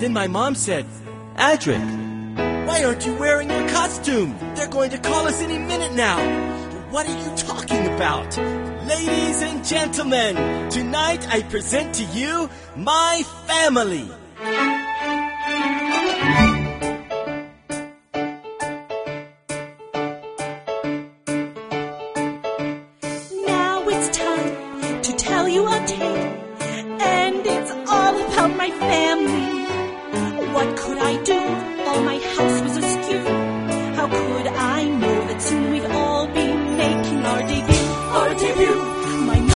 Then my mom said, Adric, why aren't you wearing your costume? They're going to call us any minute now. What are you talking about? Ladies and gentlemen, tonight I present to you my family.